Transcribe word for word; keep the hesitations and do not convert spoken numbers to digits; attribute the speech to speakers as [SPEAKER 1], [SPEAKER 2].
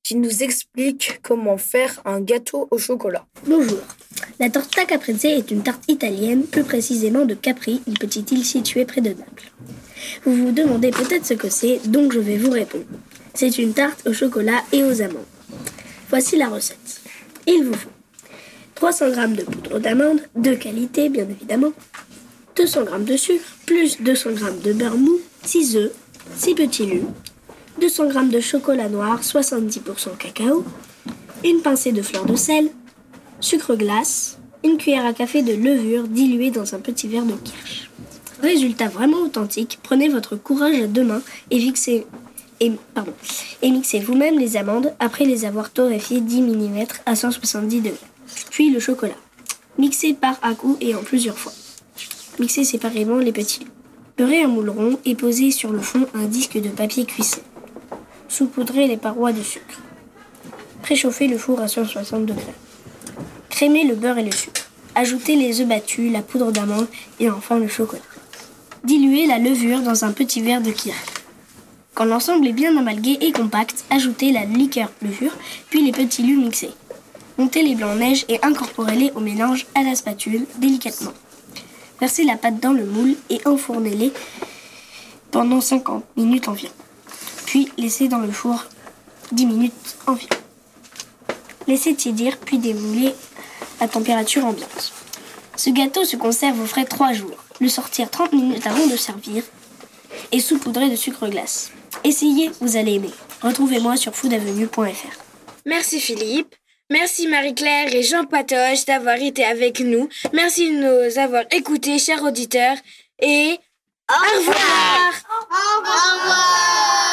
[SPEAKER 1] qui nous explique comment faire un gâteau au chocolat.
[SPEAKER 2] Bonjour. La torta caprese est une tarte italienne, plus précisément de Capri, une petite île située près de Naples. Vous vous demandez peut-être ce que c'est, donc je vais vous répondre. C'est une tarte au chocolat et aux amandes. Voici la recette. Il vous faut trois cents grammes de poudre d'amande, de qualité bien évidemment, deux cents grammes de sucre, plus deux cents grammes de beurre mou, six œufs, six petits lus, deux cents grammes de chocolat noir, soixante-dix pour cent cacao, une pincée de fleur de sel, sucre glace, une cuillère à café de levure diluée dans un petit verre de kirsch. Résultat vraiment authentique, prenez votre courage à deux mains et, fixez, et, pardon, et mixez vous-même les amandes après les avoir torréfiées dix millimètres à cent soixante-dix degrés. Puis le chocolat. Mixez par à-coups et en plusieurs fois. Mixez séparément les petits lus. Beurrez un moule rond et posez sur le fond un disque de papier cuissé. Saupoudrez les parois de sucre. Préchauffez le four à cent soixante degrés. Crémez le beurre et le sucre. Ajoutez les œufs battus, la poudre d'amande et enfin le chocolat. Diluez la levure dans un petit verre de kirsch. Quand l'ensemble est bien amalgué et compact, ajoutez la liqueur levure, puis les petits lus mixés. Montez les blancs en neige et incorporez-les au mélange à la spatule délicatement. Versez la pâte dans le moule et enfournez-les pendant cinquante minutes environ. Puis laissez dans le four dix minutes environ. Laissez tiédir puis démouler à température ambiante. Ce gâteau se conserve au frais trois jours. Le sortir trente minutes avant de servir et saupoudrer de sucre glace. Essayez, vous allez aimer. Retrouvez-moi sur food avenue point f r.
[SPEAKER 3] Merci Philippe. Merci Marie-Claire et Jean Patoche d'avoir été avec nous. Merci de nous avoir écoutés, chers auditeurs. Et au revoir.
[SPEAKER 4] Au revoir. Au revoir.